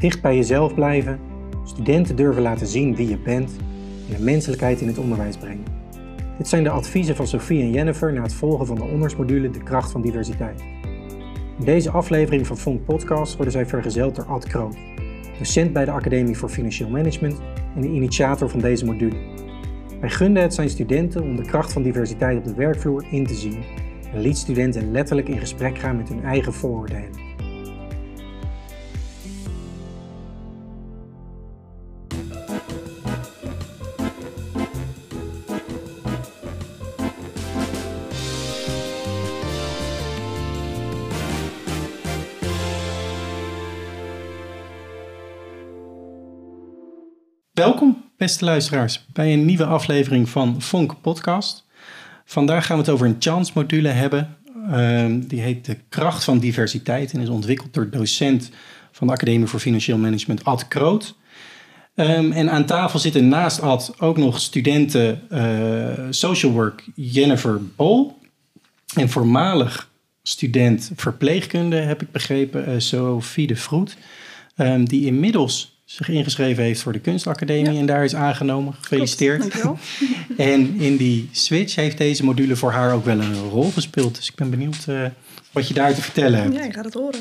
Dicht bij jezelf blijven, studenten durven laten zien wie je bent en de menselijkheid in het onderwijs brengen. Dit zijn de adviezen van Sophie en Jennifer na het volgen van de honorsmodule De Kracht van Diversiteit. In deze aflevering van Vonk Podcast worden zij vergezeld door Ad Kroot, docent bij de Academie voor Financieel Management en de initiator van deze module. Hij gunde het zijn studenten om de kracht van diversiteit op de werkvloer in te zien en liet studenten letterlijk in gesprek gaan met hun eigen vooroordelen. Welkom, beste luisteraars, bij een nieuwe aflevering van Vonk Podcast. Vandaag gaan we het over een chance-module hebben. Die heet De Kracht van Diversiteit en is ontwikkeld door docent van de Academie voor Financieel Management Ad Kroot. En aan tafel zitten naast Ad ook nog studenten social work Jennifer Bol en voormalig student verpleegkunde, heb ik begrepen, Sophie de Vroet, die inmiddels zich ingeschreven heeft voor de Kunstacademie en daar is aangenomen. Gefeliciteerd. Dankjewel. En in die switch heeft deze module voor haar ook wel een rol gespeeld. Dus ik ben benieuwd wat je daar te vertellen hebt. Ja, ik ga het horen.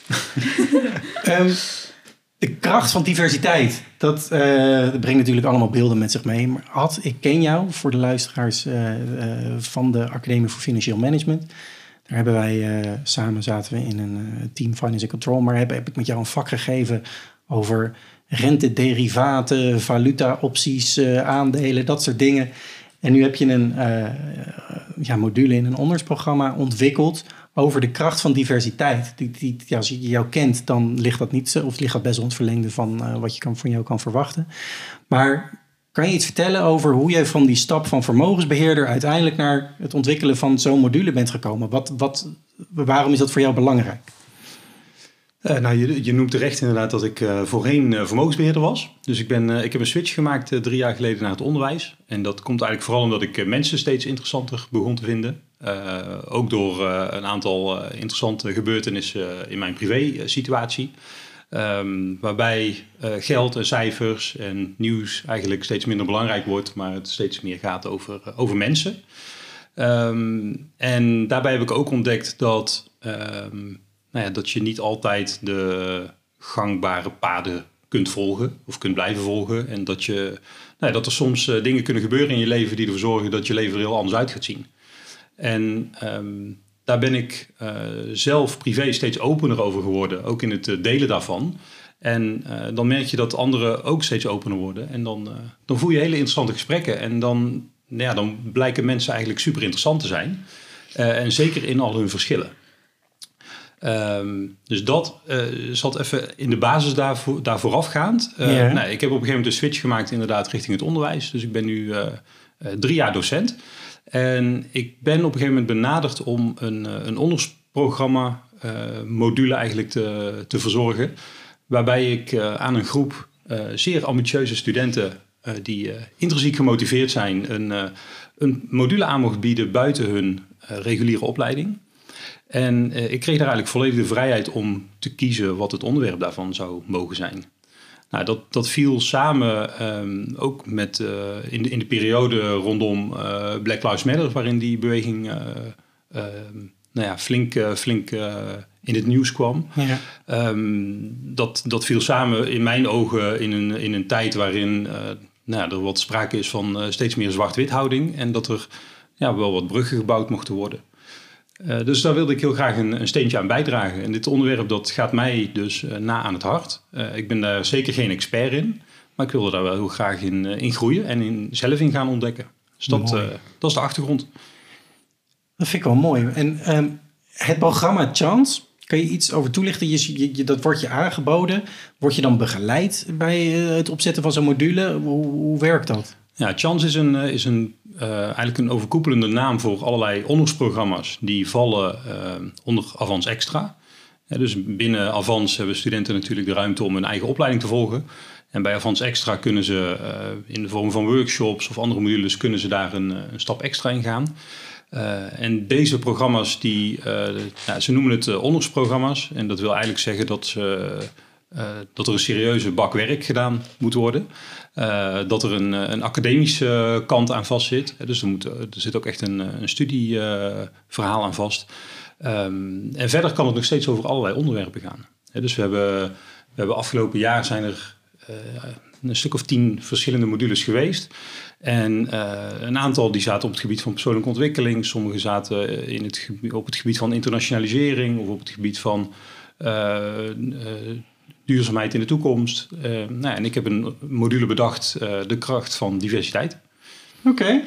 De kracht van diversiteit, dat brengt natuurlijk allemaal beelden met zich mee. Maar Ad, ik ken jou voor de luisteraars van de Academie voor Financieel Management. Daar hebben wij samen zaten we in een team Finance and Control. Maar heb ik met jou een vak gegeven over rentederivaten, valuta-opties, aandelen, dat soort dingen. En nu heb je een module in een onderwijsprogramma ontwikkeld over de kracht van diversiteit. Als je jou kent, dan ligt dat niet zo, of ligt dat best wel het verlengde van wat je van jou kan verwachten. Maar kan je iets vertellen over hoe jij van die stap van vermogensbeheerder uiteindelijk naar het ontwikkelen van zo'n module bent gekomen? Waarom is dat voor jou belangrijk? Je noemt terecht inderdaad dat ik voorheen vermogensbeheerder was. Dus ik heb een switch gemaakt 3 jaar geleden naar het onderwijs. En dat komt eigenlijk vooral omdat ik mensen steeds interessanter begon te vinden. Ook door een aantal interessante gebeurtenissen in mijn privé situatie. Waarbij geld en cijfers en nieuws eigenlijk steeds minder belangrijk wordt. Maar het steeds meer gaat over mensen. En daarbij heb ik ook ontdekt dat dat je niet altijd de gangbare paden kunt volgen of kunt blijven volgen. En dat er soms dingen kunnen gebeuren in je leven die ervoor zorgen dat je leven er heel anders uit gaat zien. En daar ben ik zelf privé steeds opener over geworden, ook in het delen daarvan. En dan merk je dat anderen ook steeds opener worden. En dan voer je hele interessante gesprekken. En dan blijken mensen eigenlijk super interessant te zijn. En zeker in al hun verschillen. Dus dat zat even in de basis daar voorafgaand. Ik heb op een gegeven moment een switch gemaakt inderdaad richting het onderwijs. Dus ik ben nu 3 jaar docent. En ik ben op een gegeven moment benaderd om een onderwijsprogramma module eigenlijk te verzorgen. Waarbij ik aan een groep zeer ambitieuze studenten die intrinsiek gemotiveerd zijn een module aan mocht bieden buiten hun reguliere opleiding. En ik kreeg daar eigenlijk volledig de vrijheid om te kiezen wat het onderwerp daarvan zou mogen zijn. Nou, dat viel samen ook met in de periode rondom Black Lives Matter, waarin die beweging flink in het nieuws kwam. Ja. Dat viel samen in mijn ogen in een tijd waarin er wat sprake is van steeds meer zwart-wit houding. En dat er wel wat bruggen gebouwd mochten worden. Dus daar wilde ik heel graag een steentje aan bijdragen. En dit onderwerp dat gaat mij dus na aan het hart. Ik ben daar zeker geen expert in. Maar ik wilde daar wel heel graag in groeien en zelf in gaan ontdekken. Dus dat is de achtergrond. Dat vind ik wel mooi. En het programma Chance, kan je iets over toelichten? Dat wordt je aangeboden. Word je dan begeleid bij het opzetten van zo'n module? Hoe werkt dat? Ja, Chance is eigenlijk een overkoepelende naam voor allerlei onderwijsprogramma's die vallen onder Avans Extra. Dus binnen Avans hebben studenten natuurlijk de ruimte om hun eigen opleiding te volgen. En bij Avans Extra kunnen ze in de vorm van workshops of andere modules kunnen ze daar een stap extra in gaan. En deze programma's, ze noemen het onderwijsprogramma's. En dat wil eigenlijk zeggen dat ze dat er een serieuze bak werk gedaan moet worden. Dat er een academische kant aan vast zit. Dus er zit ook echt een studieverhaal aan vast. En verder kan het nog steeds over allerlei onderwerpen gaan. Dus we hebben afgelopen jaar zijn er een stuk of 10 verschillende modules geweest. En een aantal die zaten op het gebied van persoonlijke ontwikkeling. Sommige zaten op het gebied van internationalisering of op het gebied van duurzaamheid in de toekomst. En ik heb een module bedacht, de kracht van diversiteit. Oké.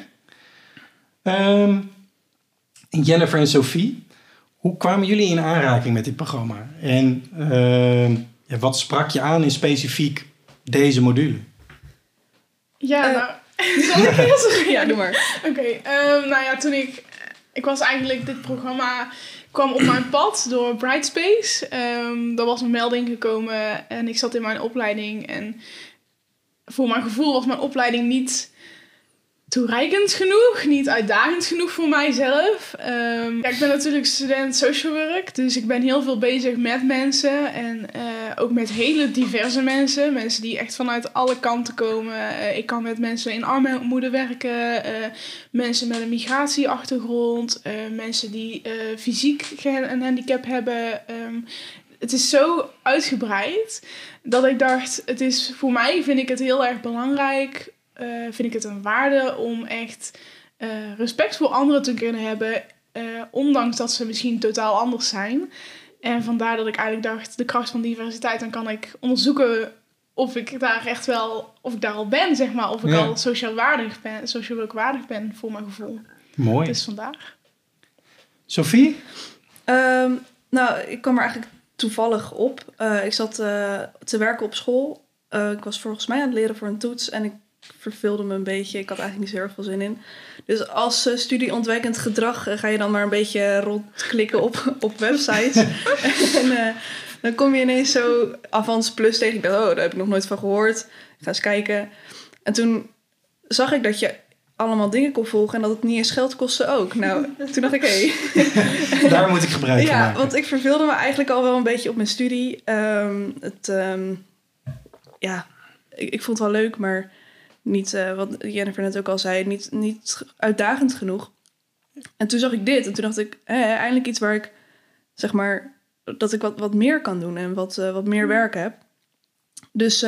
Jennifer en Sophie, hoe kwamen jullie in aanraking met dit programma? En wat sprak je aan in specifiek deze module? Ja, zal ik eerst zeggen? Ja, doe maar. Oké, toen ik was eigenlijk, dit programma kwam op mijn pad door Brightspace. Er was een melding gekomen en ik zat in mijn opleiding. En voor mijn gevoel was mijn opleiding niet toereikend genoeg, niet uitdagend genoeg voor mijzelf. Ik ben natuurlijk student social work, dus ik ben heel veel bezig met mensen en ook met hele diverse mensen. Mensen die echt vanuit alle kanten komen. Ik kan met mensen in armoede werken, mensen met een migratieachtergrond, mensen die fysiek een handicap hebben. Het is zo uitgebreid dat ik dacht, voor mij vind ik het heel erg belangrijk. Vind ik het een waarde om echt respect voor anderen te kunnen hebben, ondanks dat ze misschien totaal anders zijn. En vandaar dat ik eigenlijk dacht, de kracht van diversiteit, dan kan ik onderzoeken of ik daar al ben, zeg maar, of ik al sociaal waardig ben voor mijn gevoel. Mooi. Dus vandaar. Sophie? Ik kwam er eigenlijk toevallig op. Ik zat te werken op school. Ik was volgens mij aan het leren voor een toets en ik verveelde me een beetje. Ik had eigenlijk niet zo erg veel zin in. Dus als studieontwijkend gedrag ga je dan maar een beetje rondklikken op websites. En dan kom je ineens zo Avans Plus tegen. Ik dacht, daar heb ik nog nooit van gehoord. Ik ga eens kijken. En toen zag ik dat je allemaal dingen kon volgen en dat het niet eens geld kostte ook. Nou, toen dacht ik, Daar moet ik gebruik van maken. Ja, want ik verveelde me eigenlijk al wel een beetje op mijn studie. Ik vond het wel leuk, maar niet, wat Jennifer net ook al zei, niet uitdagend genoeg. En toen zag ik dit en toen dacht ik, eindelijk iets waar ik, zeg maar, dat ik wat meer kan doen en wat meer werk heb. Dus,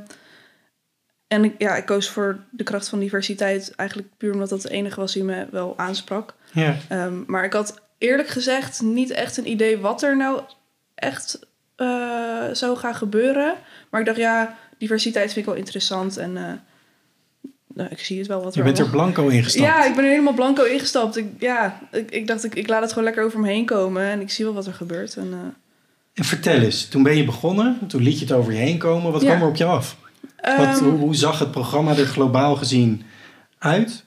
ik koos voor de kracht van diversiteit eigenlijk puur omdat dat het enige was die me wel aansprak. Ja. Maar ik had eerlijk gezegd niet echt een idee wat er nou echt zou gaan gebeuren. Maar ik dacht, diversiteit vind ik wel interessant en ik zie het wel wat je bent er blanco ingestapt. Ja, ik ben er helemaal blanco ingestapt. Ik dacht, ik laat het gewoon lekker over me heen komen en ik zie wel wat er gebeurt. En vertel eens, toen ben je begonnen, toen liet je het over je heen komen. Wat kwam er op je af? Hoe zag het programma er globaal gezien uit?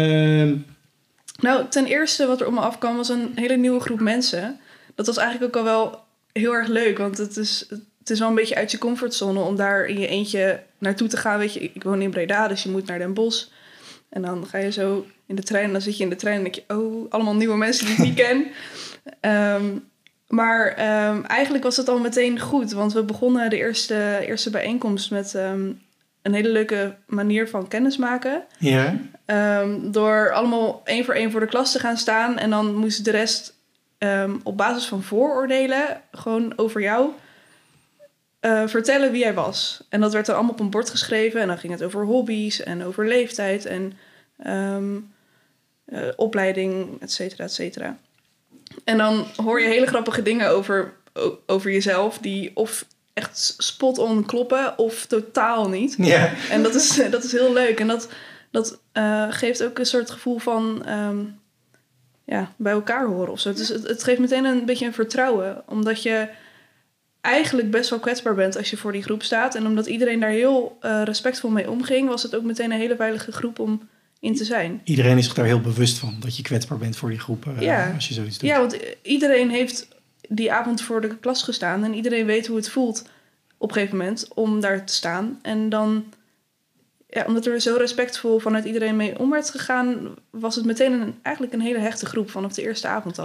Ten eerste wat er op me afkwam was een hele nieuwe groep mensen. Dat was eigenlijk ook al wel heel erg leuk, want het is wel een beetje uit je comfortzone om daar in je eentje naartoe te gaan. Weet je, ik woon in Breda, dus je moet naar Den Bosch. En dan ga je zo in de trein en dan zit je in de trein en denk je, allemaal nieuwe mensen die ik niet ken. Maar eigenlijk was het al meteen goed, want we begonnen de eerste bijeenkomst met een hele leuke manier van kennismaken. Ja. Door allemaal één voor de klas te gaan staan en dan moest de rest op basis van vooroordelen gewoon over jou vertellen wie jij was. En dat werd dan allemaal op een bord geschreven en dan ging het over hobby's en over leeftijd en opleiding, et cetera, et cetera. En dan hoor je hele grappige dingen over jezelf die of echt spot-on kloppen of totaal niet. Ja. En dat is heel leuk. En dat geeft ook een soort gevoel van bij elkaar horen of zo. Dus het geeft meteen een beetje een vertrouwen. Omdat je eigenlijk best wel kwetsbaar bent als je voor die groep staat. En omdat iedereen daar heel respectvol mee omging, was het ook meteen een hele veilige groep om in te zijn. Iedereen is zich daar heel bewust van, dat je kwetsbaar bent voor die groep als je zoiets doet. Ja, want iedereen heeft die avond voor de klas gestaan en iedereen weet hoe het voelt op een gegeven moment om daar te staan. En dan, omdat er zo respectvol vanuit iedereen mee om werd gegaan, was het meteen eigenlijk een hele hechte groep vanaf de eerste avond al.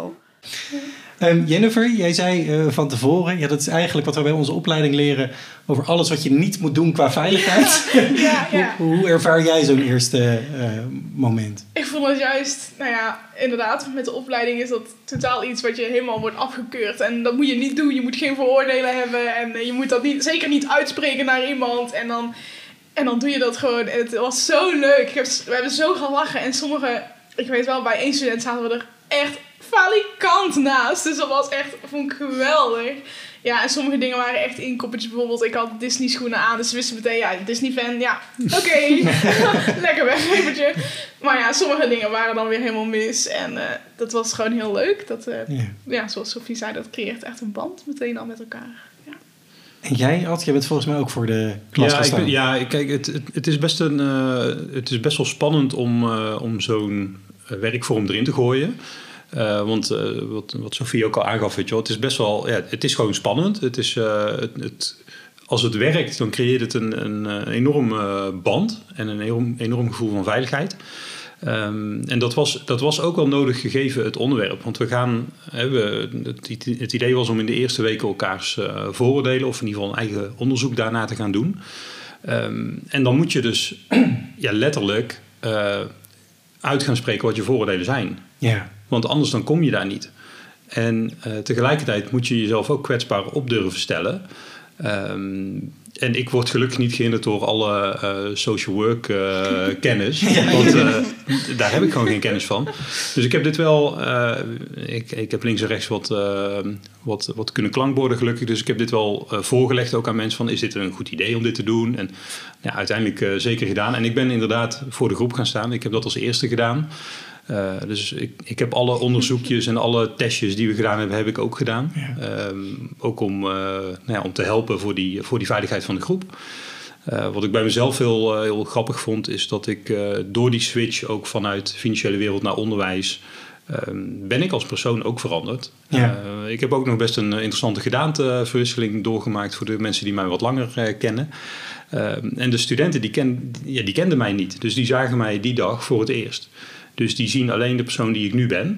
Jennifer, jij zei van tevoren... Ja, dat is eigenlijk wat we bij onze opleiding leren... over alles wat je niet moet doen qua veiligheid. Ja. Hoe ervaar jij zo'n eerste moment? Ik vond het juist, inderdaad, met de opleiding is dat totaal iets wat je helemaal wordt afgekeurd. En dat moet je niet doen. Je moet geen vooroordelen hebben. En je moet dat zeker niet uitspreken naar iemand. En dan doe je dat gewoon. En het was zo leuk. We hebben zo gelachen. En ik weet wel, bij één student zaten we er echt falikant naast. Dus dat was echt, vond ik geweldig. Ja, en sommige dingen waren echt inkoppertjes. Bijvoorbeeld, ik had Disney schoenen aan. Dus ze wisten meteen, Disney fan. Ja, oké. Lekker weggevertje. Maar ja, sommige dingen waren dan weer helemaal mis. En dat was gewoon heel leuk. Zoals Sophie zei, dat creëert echt een band meteen al met elkaar. Ja. En jij, Ad, jij bent volgens mij ook voor de klas gestaan. Kijk, het is best wel spannend om zo'n werkvorm erin te gooien. Want wat Sophie ook al aangaf, weet je wel, het is best wel, het is gewoon spannend. Het is, als het werkt, dan creëert het een enorm band en een enorm gevoel van veiligheid. En dat was ook wel nodig gegeven het onderwerp. Want het idee was om in de eerste weken elkaars vooroordelen, of in ieder geval een eigen onderzoek daarna te gaan doen. En dan moet je dus letterlijk uit gaan spreken wat je vooroordelen zijn. Ja. Want anders dan kom je daar niet. En tegelijkertijd moet je jezelf ook kwetsbaar op durven stellen. En ik word gelukkig niet gehinderd door alle social work kennis. Want daar heb ik gewoon geen kennis van. Dus ik heb dit wel... Ik heb links en rechts wat kunnen klankborden gelukkig. Dus ik heb dit wel voorgelegd ook aan mensen van... is dit een goed idee om dit te doen? En uiteindelijk zeker gedaan. En ik ben inderdaad voor de groep gaan staan. Ik heb dat als eerste gedaan. Dus ik heb alle onderzoekjes en alle testjes die we gedaan hebben, heb ik ook gedaan. Ja. Ook om te helpen voor die veiligheid van de groep. Wat ik bij mezelf heel grappig vond, is dat ik door die switch ook vanuit financiële wereld naar onderwijs, ben ik als persoon ook veranderd. Ja. Ik heb ook nog best een interessante gedaanteverwisseling doorgemaakt voor de mensen die mij wat langer kennen. En de studenten die kenden mij niet. Dus die zagen mij die dag voor het eerst. Dus die zien alleen de persoon die ik nu ben.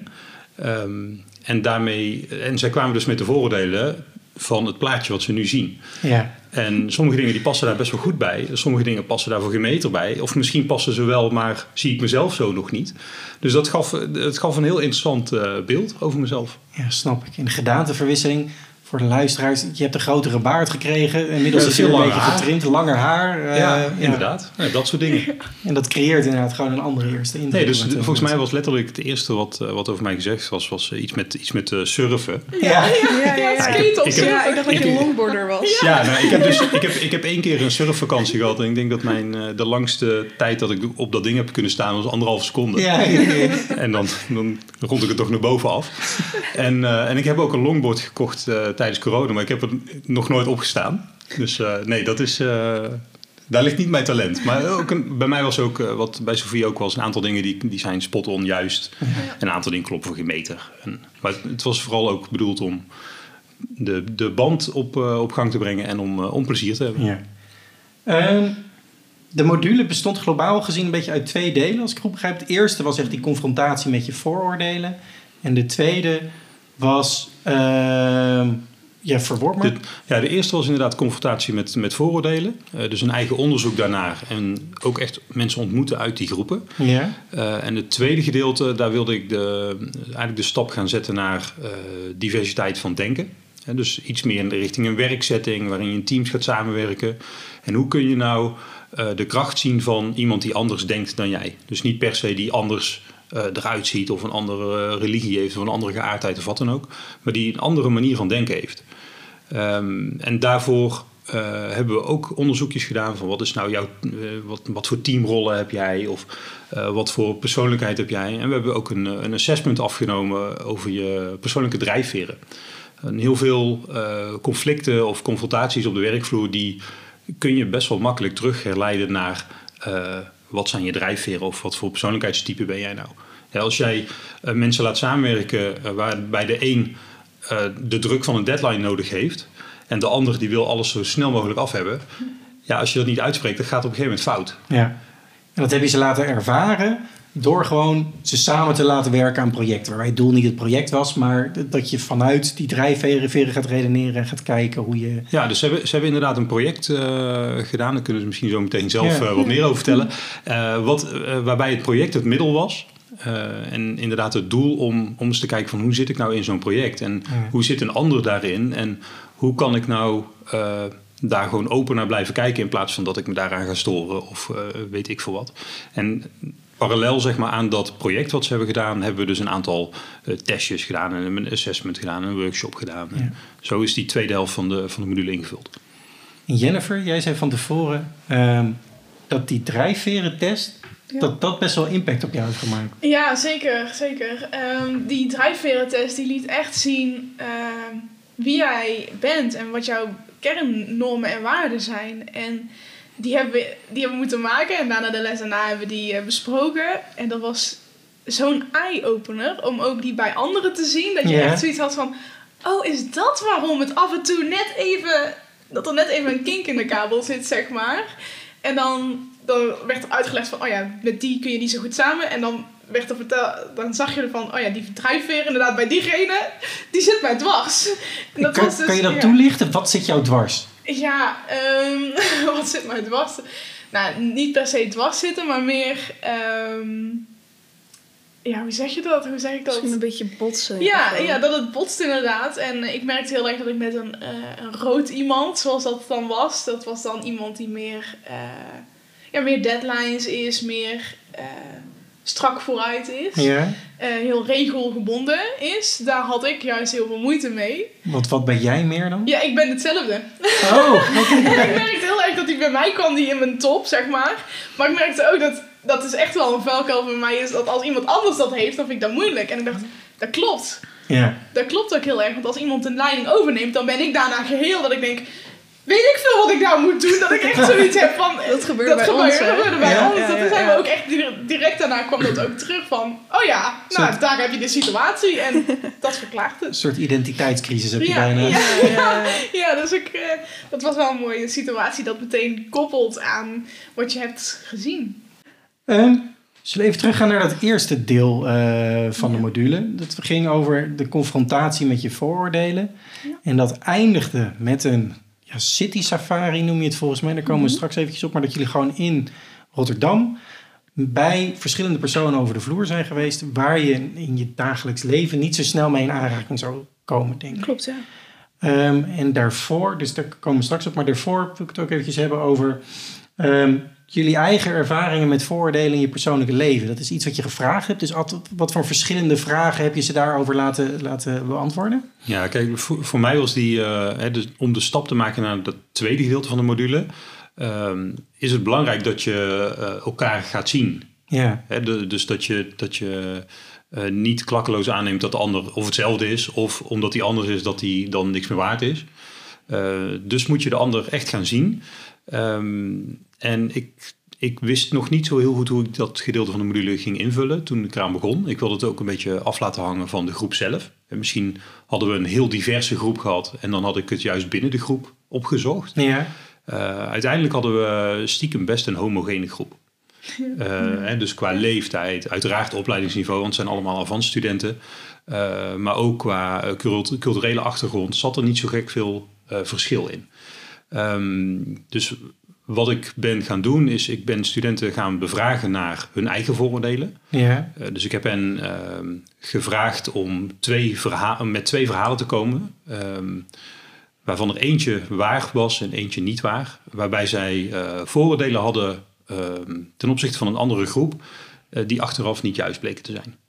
En zij kwamen dus met de vooroordelen van het plaatje wat ze nu zien. Ja. En sommige dingen die passen daar best wel goed bij. Sommige dingen passen daar voor geen meter bij. Of misschien passen ze wel, maar zie ik mezelf zo nog niet. Dus het gaf een heel interessant beeld over mezelf. Ja, snap ik. In de gedaanteverwisseling... Voor de luisteraars, je hebt een grotere baard gekregen. Inmiddels is het een beetje getrimd, langer haar. Inderdaad. Ja, dat soort dingen. En dat creëert inderdaad gewoon een andere eerste indruk. Nee, dus volgens mij was letterlijk het eerste wat over mij gezegd was iets met surfen. Skaters. Ik dacht dat je longboarder was. Ja, ik heb 1 keer een surfvakantie gehad. En ik denk dat de langste tijd dat ik op dat ding heb kunnen staan was 1,5 seconde. Ja. En dan rond ik het toch naar boven af. En ik heb ook een longboard gekocht tijdens corona, maar ik heb er nog nooit op gestaan. Dus nee, dat is... daar ligt niet mijn talent. Maar ook bij mij was ook, wat bij Sophie ook was, een aantal dingen die zijn spot-on juist. Ja. En een aantal dingen kloppen voor geen meter. Maar het was vooral ook bedoeld om de band op gang te brengen en om plezier te hebben. Ja. De module bestond globaal gezien een beetje uit 2 delen, als ik goed begrijp. Het eerste was echt die confrontatie met je vooroordelen. En de tweede was... verwoord maar. De eerste was inderdaad confrontatie met vooroordelen. Dus een eigen onderzoek daarnaar. En ook echt mensen ontmoeten uit die groepen. Ja. En het tweede gedeelte, daar wilde ik eigenlijk de stap gaan zetten naar diversiteit van denken. Dus iets meer in de richting een werksetting waarin je in teams gaat samenwerken. En hoe kun je nou de kracht zien van iemand die anders denkt dan jij? Dus niet per se die anders eruit ziet of een andere religie heeft of een andere geaardheid of wat dan ook. Maar die een andere manier van denken heeft. En daarvoor hebben we ook onderzoekjes gedaan van wat is nou wat voor teamrollen heb jij of wat voor persoonlijkheid heb jij. En we hebben ook een assessment afgenomen over je persoonlijke drijfveren. Heel veel conflicten of confrontaties op de werkvloer die kun je best wel makkelijk terug herleiden naar wat zijn je drijfveren of wat voor persoonlijkheidstype ben jij nou. Ja, als jij mensen laat samenwerken waarbij de een de druk van een deadline nodig heeft en de ander die wil alles zo snel mogelijk af hebben. Ja, als je dat niet uitspreekt, dan gaat het op een gegeven moment fout. Ja. En dat heb je ze laten ervaren Door gewoon ze samen te laten werken aan projecten. Waarbij het doel niet het project was, maar dat je vanuit die drijfveren gaat redeneren en gaat kijken hoe je... Ja, dus ze hebben inderdaad een project gedaan. Daar kunnen ze misschien zo meteen zelf wat meer over vertellen. Waarbij het project het middel was. En inderdaad het doel om eens te kijken van hoe zit ik nou in zo'n project? En hoe zit een ander daarin? En hoe kan ik nou daar gewoon open naar blijven kijken in plaats van dat ik me daaraan ga storen of weet ik veel wat. En parallel zeg maar aan dat project wat ze hebben gedaan, hebben we dus een aantal testjes gedaan en een assessment gedaan en een workshop gedaan. Ja. Zo is die tweede helft van de module ingevuld. En Jennifer, jij zei van tevoren dat die drijfverentest, dat best wel impact op jou heeft gemaakt. Ja, zeker. Die drijfverentest die liet echt zien wie jij bent en wat jouw kernnormen en waarden zijn. En die hebben we moeten maken en daarna de les daarna hebben we die besproken. En dat was zo'n eye-opener om ook die bij anderen te zien. Dat je echt zoiets had van, oh, is dat waarom het af en toe dat er net even een kink in de kabel zit, zeg maar. En dan werd er uitgelegd van, oh ja, met die kun je niet zo goed samen. En dan werd er verteld, dan zag je ervan, oh ja, die drijfveer inderdaad bij diegene, die zit mij dwars. En dat was dus, kan je dat toelichten? Wat zit jou dwars? Ja, wat zit mij dwars? Nou, niet per se dwars zitten, maar meer... hoe zeg je dat? Hoe zeg ik dat? Misschien een beetje botsen. Ja, dat het botst inderdaad. En ik merkte heel erg dat ik met een rood iemand, zoals dat dan was... Dat was dan iemand die meer deadlines is, meer strak vooruit is. Ja. Heel regelgebonden is. Daar had ik juist heel veel moeite mee. Wat ben jij meer dan? Ja, ik ben hetzelfde. Oh, okay. En ik merkte heel erg dat hij bij mij kwam, die in mijn top, zeg maar. Maar ik merkte ook dat is echt wel een valkuil bij mij is, dat als iemand anders dat heeft, dan vind ik dat moeilijk. En ik dacht, dat klopt. Ja. Dat klopt ook heel erg. Want als iemand een leiding overneemt, dan ben ik daarna geheel dat ik denk, weet ik veel wat ik nou moet doen, dat ik echt zoiets heb van... Dat gebeurde bij ons. Dat zijn we ook echt direct daarna kwam dat ook terug van... Oh ja, nou, daar heb je de situatie en dat verklaart het. Een soort identiteitscrisis heb je bijna. Ja, dus dat was wel een mooie situatie dat meteen koppelt aan wat je hebt gezien. Zullen we even teruggaan naar dat eerste deel van de module. Dat ging over de confrontatie met je vooroordelen. Ja. En dat eindigde met een... Ja, city safari noem je het volgens mij. Daar komen we straks eventjes op. Maar dat jullie gewoon in Rotterdam bij verschillende personen over de vloer zijn geweest. Waar je in je dagelijks leven niet zo snel mee in aanraking zou komen, denk ik. Klopt, ja. En daarvoor, dus daar komen we straks op. Maar daarvoor wil ik het ook eventjes hebben over jullie eigen ervaringen met vooroordelen in je persoonlijke leven. Dat is iets wat je gevraagd hebt. Dus wat voor verschillende vragen heb je ze daarover laten beantwoorden? Ja, kijk, voor mij was die... dus om de stap te maken naar dat tweede gedeelte van de module... is het belangrijk dat je elkaar gaat zien. Ja. Dus dat je niet klakkeloos aanneemt dat de ander of hetzelfde is... of omdat die anders is dat die dan niks meer waard is. Dus moet je de ander echt gaan zien... En ik wist nog niet zo heel goed hoe ik dat gedeelte van de module ging invullen toen ik eraan begon. Ik wilde het ook een beetje af laten hangen van de groep zelf. En misschien hadden we een heel diverse groep gehad en dan had ik het juist binnen de groep opgezocht. Ja. Uiteindelijk hadden we stiekem best een homogene groep. Dus qua leeftijd, uiteraard opleidingsniveau, want het zijn allemaal advancedstudenten. Maar ook qua culturele achtergrond zat er niet zo gek veel verschil in. Dus wat ik ben gaan doen is, ik ben studenten gaan bevragen naar hun eigen vooroordelen. Ja. Dus ik heb hen gevraagd om met twee verhalen te komen. Waarvan er eentje waar was en eentje niet waar. Waarbij zij vooroordelen hadden ten opzichte van een andere groep. Die achteraf niet juist bleken te zijn.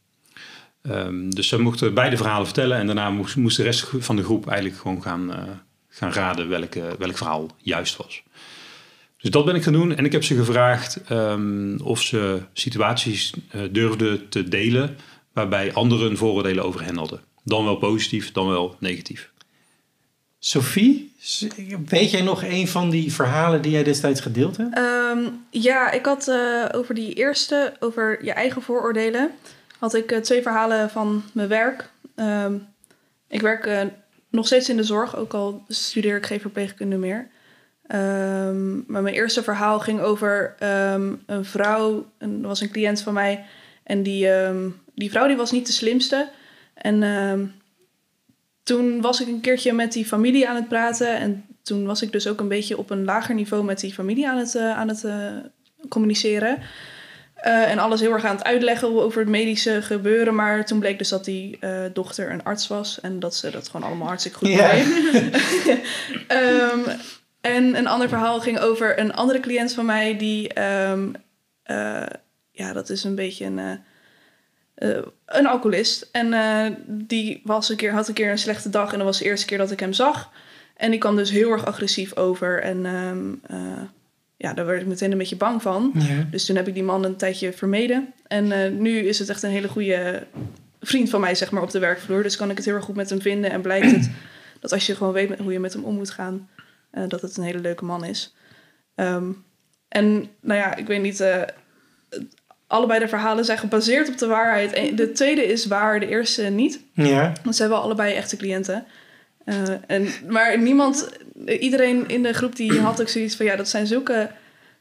Dus ze mochten beide verhalen vertellen. En daarna moest de rest van de groep eigenlijk gewoon gaan raden welk verhaal juist was. Dus dat ben ik gaan doen. En ik heb ze gevraagd of ze situaties durfden te delen waarbij anderen vooroordelen over hen hadden. Dan wel positief, dan wel negatief. Sophie, weet jij nog een van die verhalen die jij destijds gedeeld hebt? Ja, ik had over die eerste, over je eigen vooroordelen, had ik 2 verhalen van mijn werk. Ik werk nog steeds in de zorg, ook al studeer ik geen verpleegkunde meer. Maar mijn eerste verhaal ging over een vrouw, dat was een cliënt van mij. En die vrouw die was niet de slimste. En toen was ik een keertje met die familie aan het praten. En toen was ik dus ook een beetje op een lager niveau met die familie aan het communiceren. En alles heel erg aan het uitleggen over het medische gebeuren. Maar toen bleek dus dat die dochter een arts was. En dat ze dat gewoon allemaal hartstikke goed deed. En een ander verhaal ging over een andere cliënt van mij. Die, dat is een beetje een alcoholist. En die had een keer een slechte dag. En dat was de eerste keer dat ik hem zag. En die kwam dus heel erg agressief over. En daar werd ik meteen een beetje bang van. Ja. Dus toen heb ik die man een tijdje vermeden. En nu is het echt een hele goede vriend van mij, zeg maar, op de werkvloer. Dus kan ik het heel erg goed met hem vinden. En blijkt het dat als je gewoon weet hoe je met hem om moet gaan, dat het een hele leuke man is. En nou ja, ik weet niet, allebei de verhalen zijn gebaseerd op de waarheid. De tweede is waar, de eerste niet. Ja. Want ze hebben allebei echte cliënten. Maar iedereen in de groep die had ook zoiets van, ja, dat zijn zulke,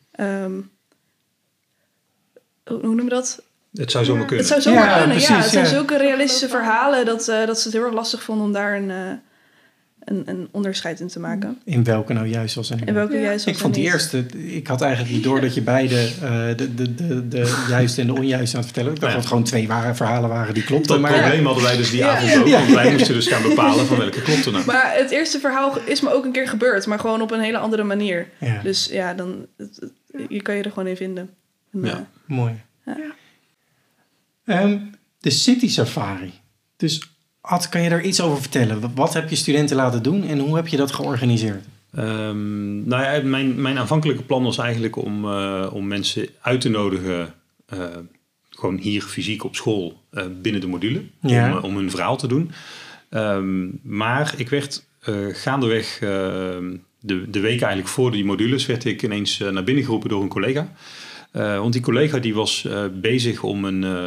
hoe noem je dat? Het zou zomaar kunnen. Het zou zomaar kunnen, precies, Het zijn zulke realistische verhalen dat ze het heel erg lastig vonden om daar een onderscheid in te maken. In welke nou juist was en in welke juist was. Ik vond die eerste, ik had eigenlijk niet door dat je beide de juiste en de onjuiste aan het vertellen. Ik dacht dat het gewoon 2 verhalen waren die klopten. Dat probleem hadden wij dus die avond ook. Want wij moesten dus gaan bepalen van welke klopte nou. Maar het eerste verhaal is me ook een keer gebeurd, maar gewoon op een hele andere manier. Ja. Dus ja, dan je kan je er gewoon in vinden. En, mooi. Ja. De City Safari. Dus Ad, kan je daar iets over vertellen? Wat heb je studenten laten doen en hoe heb je dat georganiseerd? Mijn aanvankelijke plan was eigenlijk om mensen uit te nodigen, gewoon hier fysiek op school binnen de module, om hun verhaal te doen. Maar ik werd gaandeweg de week eigenlijk voor die modules werd ik ineens naar binnen geroepen door een collega. Want die collega die was bezig om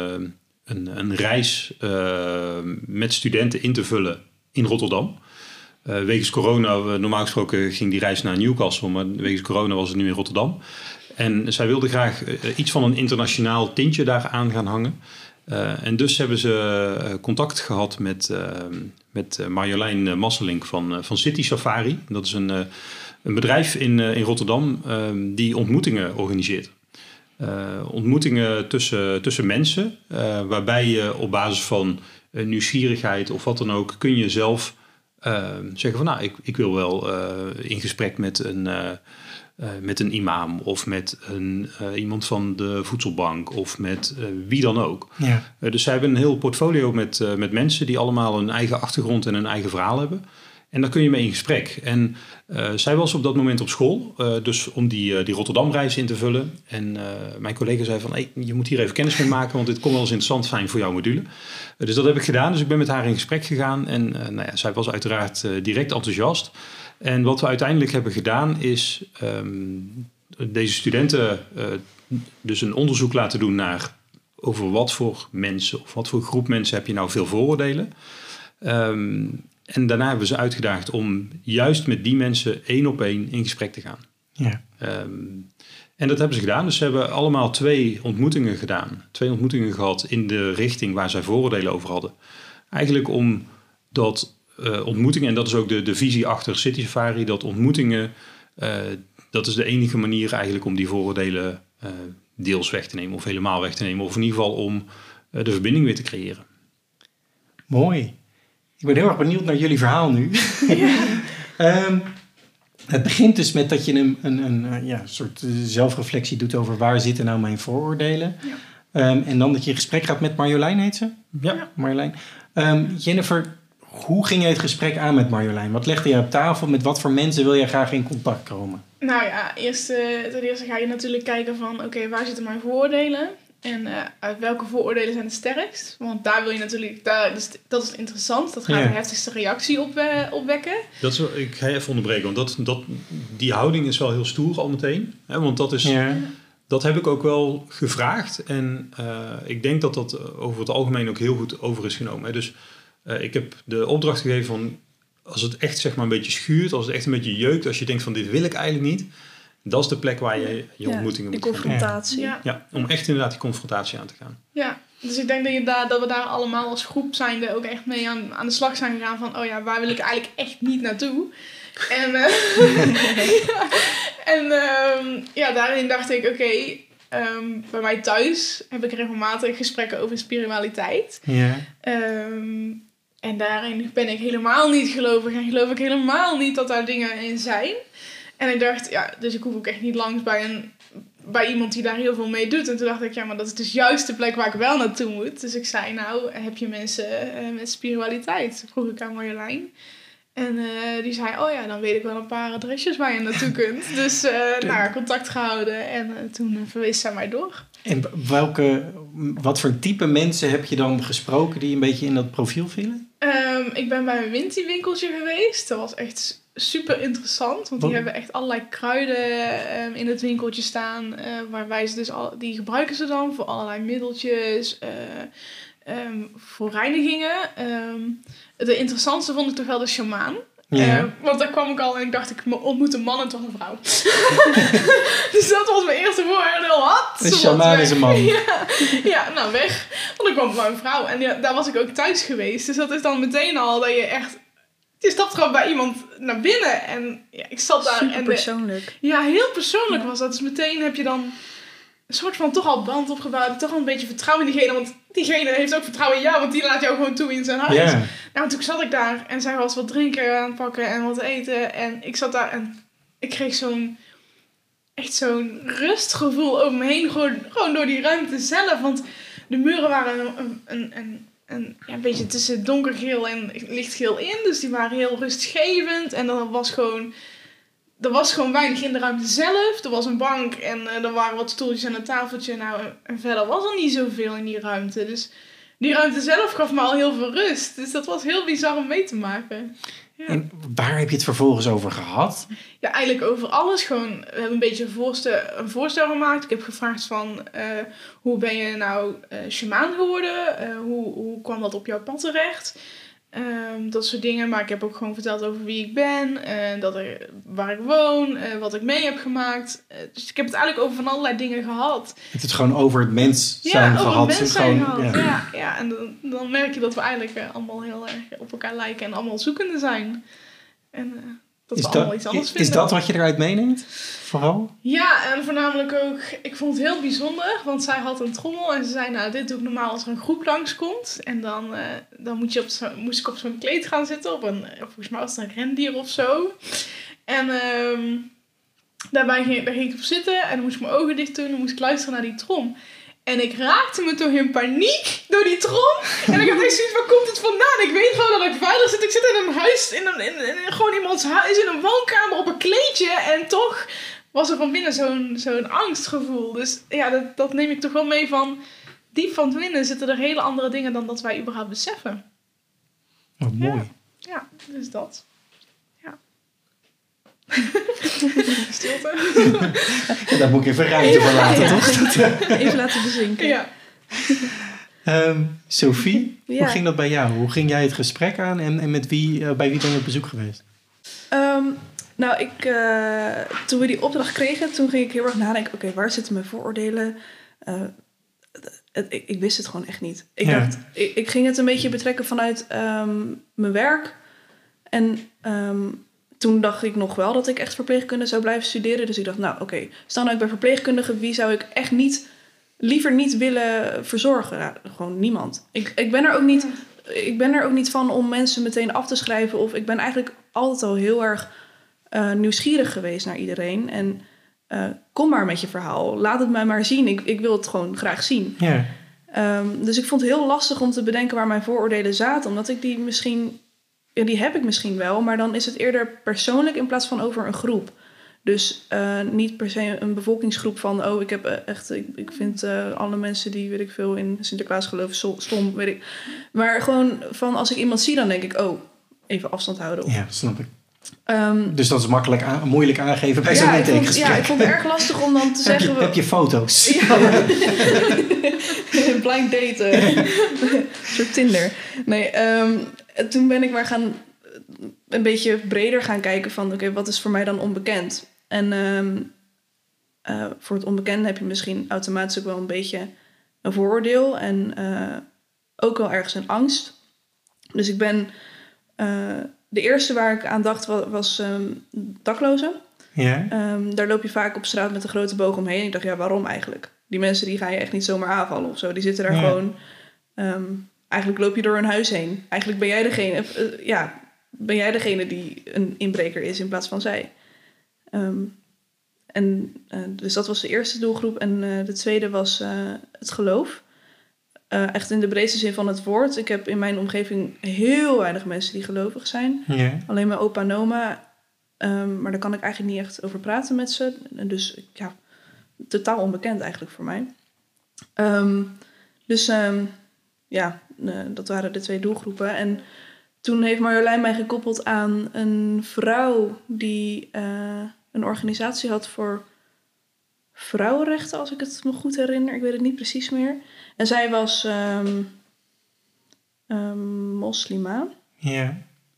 een reis met studenten in te vullen in Rotterdam. Wegens corona, normaal gesproken ging die reis naar Newcastle, maar wegens corona was het nu in Rotterdam. En zij wilde graag iets van een internationaal tintje daar aan gaan hangen. En dus hebben ze contact gehad met Marjolein Masselink van City Safari. Dat is een bedrijf in Rotterdam die ontmoetingen organiseert. Ontmoetingen tussen mensen, waarbij je op basis van nieuwsgierigheid of wat dan ook, kun je zelf zeggen van nou, ik wil wel in gesprek met een imam of met iemand van de voedselbank of met wie dan ook. Ja. Dus zij hebben een heel portfolio met mensen die allemaal een eigen achtergrond en een eigen verhaal hebben. En daar kun je mee in gesprek. En zij was op dat moment op school, dus om die Rotterdam-reis in te vullen. En mijn collega zei van, hey, je moet hier even kennis mee maken, want dit kon wel eens interessant zijn voor jouw module. Dus dat heb ik gedaan. Dus ik ben met haar in gesprek gegaan. En zij was uiteraard direct enthousiast. En wat we uiteindelijk hebben gedaan is deze studenten dus een onderzoek laten doen naar over wat voor mensen of wat voor groep mensen heb je nou veel vooroordelen. En daarna hebben we ze uitgedaagd om juist met die mensen 1-op-1 in gesprek te gaan. Ja. En dat hebben ze gedaan. Dus ze hebben allemaal 2 ontmoetingen gedaan. 2 ontmoetingen gehad in de richting waar zij vooroordelen over hadden. Eigenlijk om dat ontmoetingen, en dat is ook de visie achter City Safari, dat ontmoetingen, dat is de enige manier eigenlijk om die vooroordelen deels weg te nemen of helemaal weg te nemen. Of in ieder geval om de verbinding weer te creëren. Mooi. Ik ben heel erg benieuwd naar jullie verhaal nu. Ja. Het begint dus met dat je een soort zelfreflectie doet over waar zitten nou mijn vooroordelen. Ja. En dan dat je in gesprek gaat met Marjolein, heet ze? Ja. Marjolein. Jennifer, hoe ging je het gesprek aan met Marjolein? Wat legde je op tafel? Met wat voor mensen wil je graag in contact komen? Nou ja, ten eerste ga je natuurlijk kijken van, oké, waar zitten mijn vooroordelen? En uit welke vooroordelen zijn het sterkst? Want daar wil je natuurlijk, dat is interessant. Dat gaat de heftigste reactie opwekken. Ik ga je even onderbreken, want die houding is wel heel stoer al meteen. Hè, want dat heb ik ook wel gevraagd. En ik denk dat over het algemeen ook heel goed over is genomen. Hè. Dus ik heb de opdracht gegeven van, als het echt zeg maar een beetje schuurt, als het echt een beetje jeukt, als je denkt van dit wil ik eigenlijk niet, dat is de plek waar je ontmoetingen moet gaan. Die confrontatie. Ja, om echt inderdaad die confrontatie aan te gaan. Ja, Dus ik denk dat we daar allemaal als groep zijnde ook echt mee aan de slag zijn gegaan van, waar wil ik eigenlijk echt niet naartoe? En, daarin dacht ik, bij mij thuis heb ik regelmatig gesprekken over spiritualiteit. Ja. En daarin ben ik helemaal niet gelovig en geloof ik helemaal niet dat daar dingen in zijn. En ik dacht, dus ik hoef ook echt niet langs bij iemand die daar heel veel mee doet. En toen dacht ik, maar dat is dus juist de plek waar ik wel naartoe moet. Dus ik zei, heb je mensen met spiritualiteit? Vroeg ik aan Marjolein. En die zei, dan weet ik wel een paar adresjes waar je naartoe kunt. Dus contact gehouden en toen verwees zij mij door. En wat voor type mensen heb je dan gesproken die een beetje in dat profiel vielen? Ik ben bij een Winti winkeltje geweest. Dat was echt super interessant. Want die hebben echt allerlei kruiden in het winkeltje staan. Waarbij ze dus die gebruiken ze dan voor allerlei middeltjes. Voor reinigingen. De interessantste vond ik toch wel de shamaan. Ja. Want daar kwam ik al en ik dacht, ik ontmoet een man en toch een vrouw. Dus dat was mijn eerste woord. Wat? Een shamaan is een man. Ja, weg. Want ik kwam bij een vrouw. En daar was ik ook thuis geweest. Dus dat is dan meteen al dat je echt... Je stapt gewoon bij iemand naar binnen. En ik zat daar... Super persoonlijk. Heel persoonlijk was dat. Dus meteen heb je dan een soort van toch al band opgebouwd. Toch al een beetje vertrouwen in diegene. Want diegene heeft ook vertrouwen in jou. Want die laat jou gewoon toe in zijn huis. Yeah. Nou, toen zat ik daar. En zij was wat drinken aan het pakken en wat eten. En ik zat daar en ik kreeg zo'n rustgevoel over me heen. Gewoon door die ruimte zelf. Want de muren waren een beetje tussen donkergeel en lichtgeel in. Dus die waren heel rustgevend. En er was gewoon weinig in de ruimte zelf. Er was een bank en er waren wat stoeltjes en een tafeltje. En verder was er niet zoveel in die ruimte. Dus die ruimte zelf gaf me al heel veel rust. Dus dat was heel bizar om mee te maken. Ja. En waar heb je het vervolgens over gehad? Ja, eigenlijk over alles. Gewoon, we hebben een beetje een voorstel gemaakt. Ik heb gevraagd van, hoe ben je nou shamaan geworden? Hoe kwam dat op jouw pad terecht? Dat soort dingen. Maar ik heb ook gewoon verteld over wie ik ben. Waar ik woon. Wat ik mee heb gemaakt. Dus ik heb het eigenlijk over van allerlei dingen gehad. Je hebt het gewoon over het mens zijn gehad. Over het mens zijn gehad. Ja, en dan merk je dat we eigenlijk allemaal heel erg op elkaar lijken. En allemaal zoekende zijn. En dat we allemaal iets anders vinden. Is dat wat je eruit meeneemt? Vooral? Ja, en voornamelijk ook... Ik vond het heel bijzonder, want zij had een trommel en ze zei, dit doe ik normaal als er een groep langskomt. En dan moest ik op zo'n kleed gaan zitten, volgens mij was het een rendier of zo. En daar ging ik op zitten en dan moest ik mijn ogen dicht doen en dan moest ik luisteren naar die trom. En ik raakte me toch in paniek door die trom. En ik had echt zoiets, waar komt het vandaan? Ik weet gewoon dat ik veilig zit. Ik zit in een huis, in gewoon iemands huis, in een woonkamer op een kleedje. En toch was er van binnen zo'n angstgevoel. Dus ja, dat neem ik toch wel mee van... Diep van binnen zitten er hele andere dingen dan dat wij überhaupt beseffen. Wat mooi. Ja, dus dat. Ja. Stilte. Daar moet ik even ruimte voor laten, toch? Even laten bezinken. Ja. Sophie, hoe ging dat bij jou? Hoe ging jij het gesprek aan en bij wie ben je op bezoek geweest? Toen we die opdracht kregen, toen ging ik heel erg nadenken... Oké, waar zitten mijn vooroordelen? Ik wist het gewoon echt niet. Ik ging het een beetje betrekken vanuit mijn werk. En toen dacht ik nog wel dat ik echt verpleegkunde zou blijven studeren. Dus ik dacht, stel nou ik ben verpleegkundige... wie zou ik echt liever niet willen verzorgen? Nou, gewoon niemand. Ik ben er ook niet van om mensen meteen af te schrijven. Of ik ben eigenlijk altijd al heel erg nieuwsgierig geweest naar iedereen. En kom maar met je verhaal. Laat het mij maar zien. Ik wil het gewoon graag zien. Ja. Dus ik vond het heel lastig om te bedenken waar mijn vooroordelen zaten. Omdat ik die misschien... Ja, die heb ik misschien wel. Maar dan is het eerder persoonlijk in plaats van over een groep. Dus niet per se een bevolkingsgroep van... ik vind alle mensen die, weet ik veel, in Sinterklaas geloven stom, weet ik. Maar gewoon van als ik iemand zie, dan denk ik... even afstand houden. Ja, snap ik. Dus dat is moeilijk aangeven bij zo'n intakegesprek. Ja, ik vond het erg lastig om dan te zeggen... Heb je foto's? Ja. Blind daten. Een soort Tinder. Nee, toen ben ik maar een beetje breder gaan kijken van... Oké, wat is voor mij dan onbekend? En voor het onbekende heb je misschien automatisch ook wel een beetje een vooroordeel en ook wel ergens een angst. Dus ik ben... de eerste waar ik aan dacht was daklozen. Ja. Daar loop je vaak op straat met een grote boog omheen. Ik dacht, ja, waarom eigenlijk? Die mensen die ga je echt niet zomaar aanvallen of zo. Die zitten daar gewoon... eigenlijk loop je door hun huis heen. Eigenlijk ben jij degene die een inbreker is in plaats van zij. Dus dat was de eerste doelgroep. En de tweede was het geloof. Echt in de breedste zin van het woord. Ik heb in mijn omgeving heel weinig mensen die gelovig zijn. Ja. Alleen mijn opa en oma. Maar daar kan ik eigenlijk niet echt over praten met ze. Dus ja, totaal onbekend eigenlijk voor mij. Dat waren de twee doelgroepen. En toen heeft Marjolein mij gekoppeld aan een vrouw die een organisatie had voor vrouwenrechten, als ik het me goed herinner. Ik weet het niet precies meer. En zij was moslima. Ja.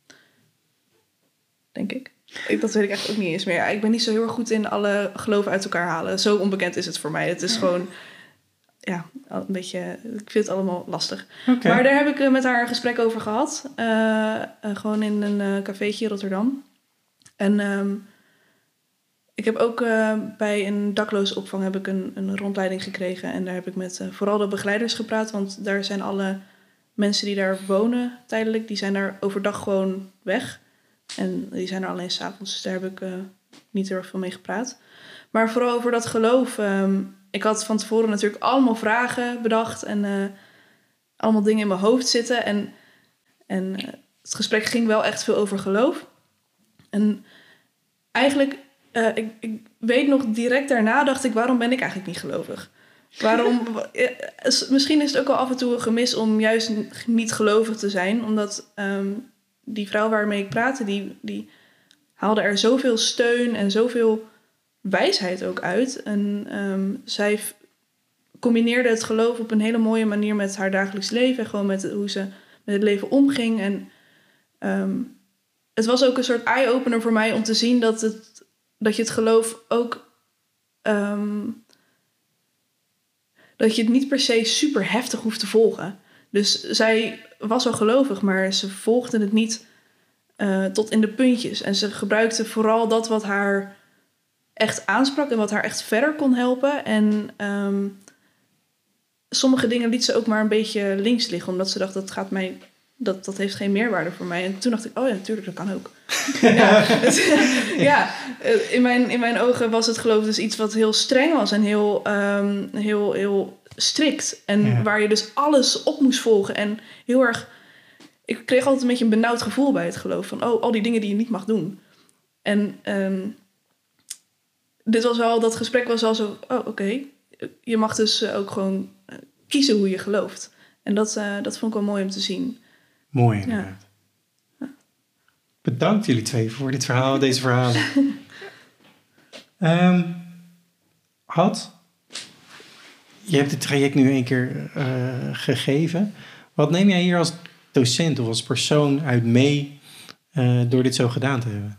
Denk ik. Dat weet ik eigenlijk ook niet eens meer. Ik ben niet zo heel erg goed in alle geloven uit elkaar halen. Zo onbekend is het voor mij. Het is gewoon... Ja, een beetje... Ik vind het allemaal lastig. Okay. Maar daar heb ik met haar een gesprek over gehad. Gewoon in een cafeetje in Rotterdam. En ik heb ook bij een dakloze opvang heb ik een rondleiding gekregen. En daar heb ik met vooral de begeleiders gepraat. Want daar zijn alle mensen die daar wonen tijdelijk... die zijn daar overdag gewoon weg. En die zijn er alleen 's avonds. Dus daar heb ik niet heel erg veel mee gepraat. Maar vooral over dat geloof... ik had van tevoren natuurlijk allemaal vragen bedacht... en allemaal dingen in mijn hoofd zitten. En het gesprek ging wel echt veel over geloof. En eigenlijk... Ik weet nog, direct daarna dacht ik... waarom ben ik eigenlijk niet gelovig? Misschien is het ook wel af en toe een gemis... om juist niet gelovig te zijn. Omdat die vrouw waarmee ik praatte... die haalde er zoveel steun en zoveel wijsheid ook uit. En zij combineerde het geloof op een hele mooie manier... met haar dagelijks leven. Gewoon met hoe ze met het leven omging. En het was ook een soort eye-opener voor mij... om te zien dat je het geloof ook... dat je het niet per se super heftig hoeft te volgen. Dus zij was wel gelovig, maar ze volgde het niet tot in de puntjes. En ze gebruikte vooral dat wat haar echt aansprak... en wat haar echt verder kon helpen. En sommige dingen liet ze ook maar een beetje links liggen... omdat ze dacht, dat heeft geen meerwaarde voor mij. En toen dacht ik, oh ja, natuurlijk, dat kan ook. In mijn ogen was het geloof dus iets wat heel streng was... en heel strikt. En waar je dus alles op moest volgen. En heel erg... Ik kreeg altijd een beetje een benauwd gevoel bij het geloof. Van, al die dingen die je niet mag doen. En dat gesprek was al zo... Oh, oké. Je mag dus ook gewoon kiezen hoe je gelooft. En dat vond ik wel mooi om te zien. Mooi, inderdaad. Ja. Bedankt jullie twee voor dit verhaal, deze verhalen. Je hebt het traject nu 1 keer gegeven. Wat neem jij hier als docent of als persoon uit mee door dit zo gedaan te hebben?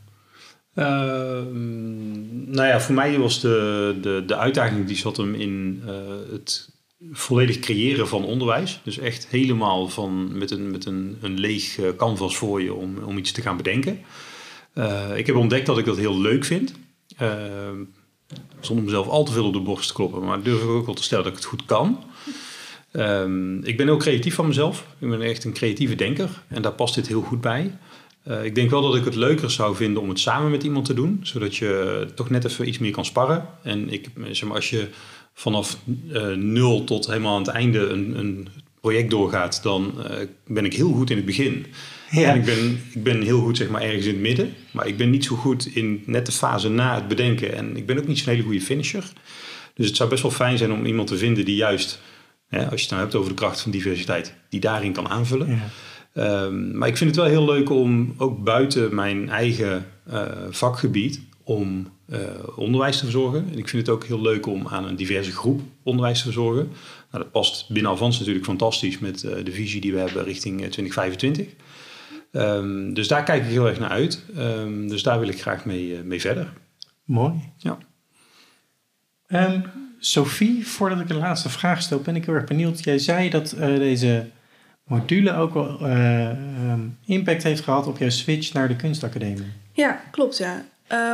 Voor mij was de uitdaging die zat hem in het volledig creëren van onderwijs. Dus echt helemaal met een leeg canvas voor je om iets te gaan bedenken. Ik heb ontdekt dat ik dat heel leuk vind. Zonder mezelf al te veel op de borst te kloppen. Maar durf ik ook wel te stellen dat ik het goed kan. Ik ben heel creatief van mezelf. Ik ben echt een creatieve denker. En daar past dit heel goed bij. Ik denk wel dat ik het leuker zou vinden om het samen met iemand te doen. Zodat je toch net even iets meer kan sparren. En als je vanaf 0 tot helemaal aan het einde een project doorgaat... dan ben ik heel goed in het begin. Ja. En ik ben heel goed zeg maar ergens in het midden. Maar ik ben niet zo goed in net de fase na het bedenken. En ik ben ook niet zo'n hele goede finisher. Dus het zou best wel fijn zijn om iemand te vinden die juist... als je het nou hebt over de kracht van diversiteit... die daarin kan aanvullen. Ja. Maar ik vind het wel heel leuk om ook buiten mijn eigen vakgebied... om onderwijs te verzorgen. En ik vind het ook heel leuk om aan een diverse groep onderwijs te verzorgen. Nou, dat past binnen Avans natuurlijk fantastisch... met de visie die we hebben richting 2025... Dus daar kijk ik heel erg naar uit. Dus daar wil ik graag mee verder. Mooi. Ja. Sophie, voordat ik de laatste vraag stel, ben ik heel erg benieuwd. Jij zei dat deze module ook wel impact heeft gehad op jouw switch naar de kunstacademie. Ja, klopt, ja.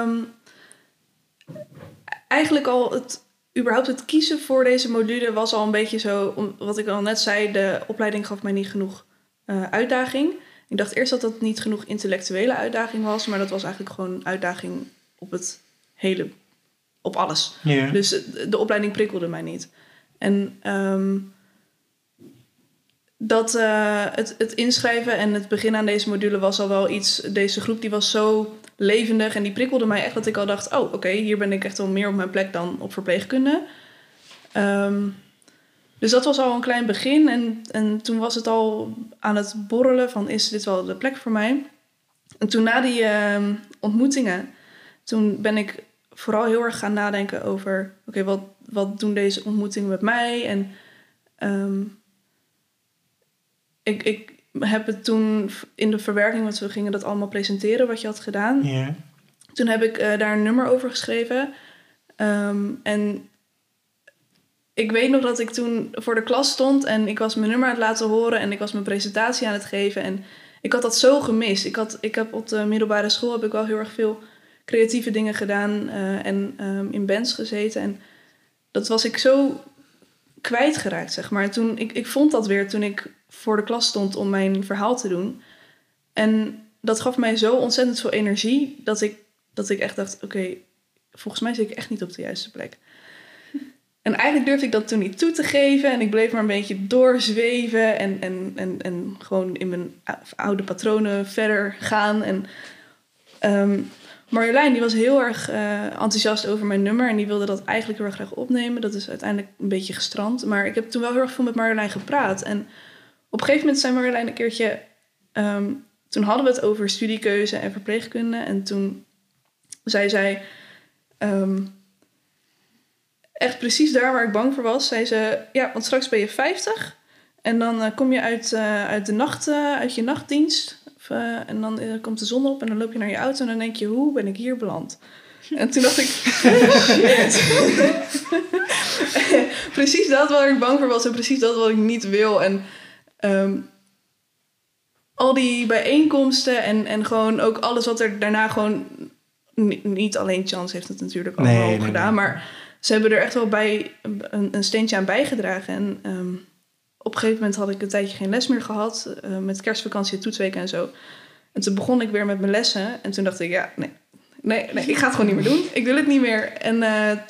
Eigenlijk al überhaupt het kiezen voor deze module was al een beetje zo, wat ik al net zei, de opleiding gaf mij niet genoeg uitdaging. Ik dacht eerst dat dat niet genoeg intellectuele uitdaging was, maar dat was eigenlijk gewoon een uitdaging op alles. Yeah. Dus de opleiding prikkelde mij niet. En het inschrijven en het begin aan deze module was al wel iets. Deze groep die was zo levendig en die prikkelde mij echt dat ik al dacht, oh oké, hier ben ik echt wel meer op mijn plek dan op verpleegkunde. Dus dat was al een klein begin en toen was het al aan het borrelen van, is dit wel de plek voor mij? En toen na die ontmoetingen, toen ben ik vooral heel erg gaan nadenken over, oké, wat doen deze ontmoetingen met mij? En ik heb het toen in de verwerking, want we gingen dat allemaal presenteren wat je had gedaan. Yeah. Toen heb ik daar een nummer over geschreven. En ik weet nog dat ik toen voor de klas stond en ik was mijn nummer aan het laten horen en ik was mijn presentatie aan het geven. En ik had dat zo gemist. Ik heb op de middelbare school heb ik wel heel erg veel creatieve dingen gedaan en in bands gezeten. En dat was ik zo kwijtgeraakt, zeg maar. Toen, ik vond dat weer toen ik voor de klas stond om mijn verhaal te doen. En dat gaf mij zo ontzettend veel energie dat ik echt dacht, oké, volgens mij zit ik echt niet op de juiste plek. En eigenlijk durfde ik dat toen niet toe te geven. En ik bleef maar een beetje doorzweven en gewoon in mijn oude patronen verder gaan. En Marjolein die was heel erg enthousiast over mijn nummer. En die wilde dat eigenlijk heel erg graag opnemen. Dat is uiteindelijk een beetje gestrand. Maar ik heb toen wel heel erg veel met Marjolein gepraat. En op een gegeven moment zei Marjolein een keertje... toen hadden we het over studiekeuze en verpleegkunde. En toen zei zij... echt precies daar waar ik bang voor was, zei ze... Ja, want straks ben je 50 en dan kom je uit de nacht, uit je nachtdienst. En dan komt de zon op en dan loop je naar je auto en dan denk je... Hoe ben ik hier beland? En toen dacht ik... precies dat waar ik bang voor was en precies dat wat ik niet wil. En al die bijeenkomsten en gewoon ook alles wat er daarna gewoon... Niet alleen Chance heeft het natuurlijk allemaal gedaan, maar... Ze hebben er echt wel bij een steentje aan bijgedragen. En op een gegeven moment had ik een tijdje geen les meer gehad. Met kerstvakantie, toetsweken en zo. En toen begon ik weer met mijn lessen. En toen dacht ik, ja, nee, ik ga het gewoon niet meer doen. Ik wil het niet meer. En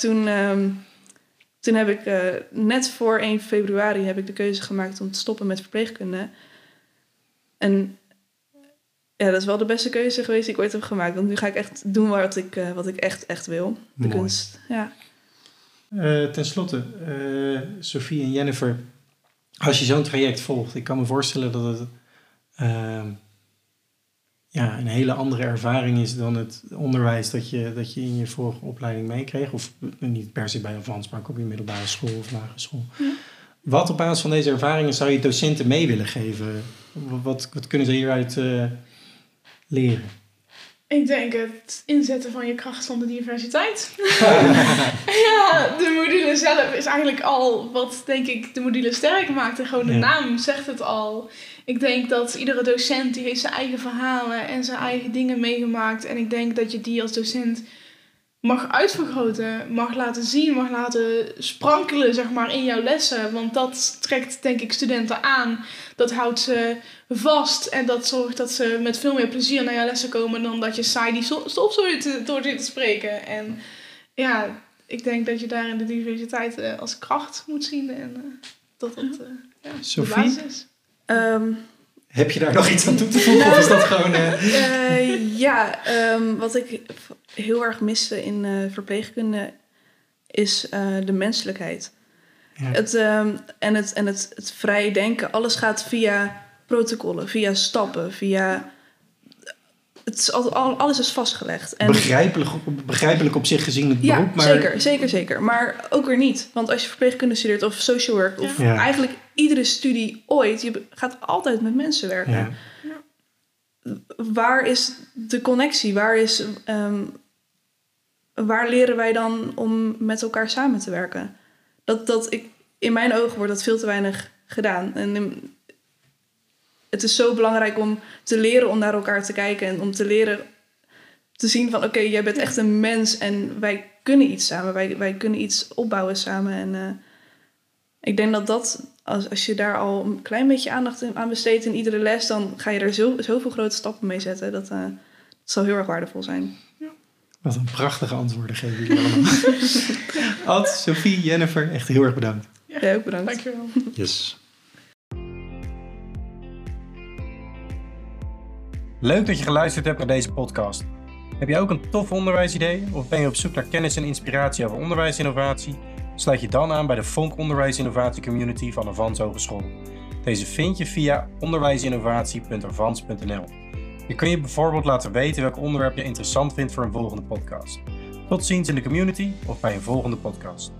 toen heb ik net voor 1 februari heb ik de keuze gemaakt om te stoppen met verpleegkunde. En ja, dat is wel de beste keuze geweest die ik ooit heb gemaakt. Want nu ga ik echt doen wat ik echt wil. De Mooi. kunst, ja. Ten slotte, Sophie en Jennifer, als je zo'n traject volgt, ik kan me voorstellen dat het een hele andere ervaring is dan het onderwijs dat je in je vorige opleiding meekreeg. Of niet per se bij Avans, maar ook op je middelbare school of lagere school. Ja. Wat op basis van deze ervaringen zou je docenten mee willen geven? Wat kunnen ze hieruit leren? Ik denk het inzetten van je kracht van de diversiteit. Ja, de module zelf is eigenlijk al wat, denk ik, de module sterk maakt. En gewoon de naam zegt het al. Ik denk dat iedere docent die heeft zijn eigen verhalen en zijn eigen dingen meegemaakt. En ik denk dat je die als docent mag uitvergroten, mag laten zien, mag laten sprankelen, zeg maar, in jouw lessen. Want dat trekt, denk ik, studenten aan. Dat houdt ze vast en dat zorgt dat ze met veel meer plezier naar jouw lessen komen dan dat je saai die stofzooi door zit te spreken. En ja, ik denk dat je daarin de diversiteit als kracht moet zien en dat het de basis is. Heb je daar nog iets aan toe te voegen? Of is dat gewoon... wat ik heel erg miste in verpleegkunde is de menselijkheid. Ja. Het vrij denken. Alles gaat via protocollen, via stappen, via... Alles is vastgelegd. En begrijpelijk op zich gezien het beroep. Maar... Zeker. Maar ook weer niet. Want als je verpleegkunde studeert of social work... of eigenlijk iedere studie ooit... je gaat altijd met mensen werken. Ja. Waar is de connectie? Waar leren wij dan om met elkaar samen te werken? In mijn ogen wordt dat veel te weinig gedaan. En het is zo belangrijk om te leren om naar elkaar te kijken. En om te leren te zien van... Oké, jij bent echt een mens en wij kunnen iets samen. Wij kunnen iets opbouwen samen. En ik denk dat als je daar al een klein beetje aandacht aan besteedt in iedere les... dan ga je er zoveel grote stappen mee zetten. Dat zal heel erg waardevol zijn. Ja. Wat een prachtige antwoorden geven jullie allemaal. Ad, Sophie, Jennifer, echt heel erg bedankt. Ja, ook bedankt. Dankjewel. Yes. Leuk dat je geluisterd hebt naar deze podcast. Heb je ook een tof onderwijsidee of ben je op zoek naar kennis en inspiratie over onderwijsinnovatie? Sluit je dan aan bij de Vonk Onderwijsinnovatie Community van Avans Hogeschool. Deze vind je via onderwijsinnovatie.avans.nl. Je kun je bijvoorbeeld laten weten welk onderwerp je interessant vindt voor een volgende podcast. Tot ziens in de community of bij een volgende podcast.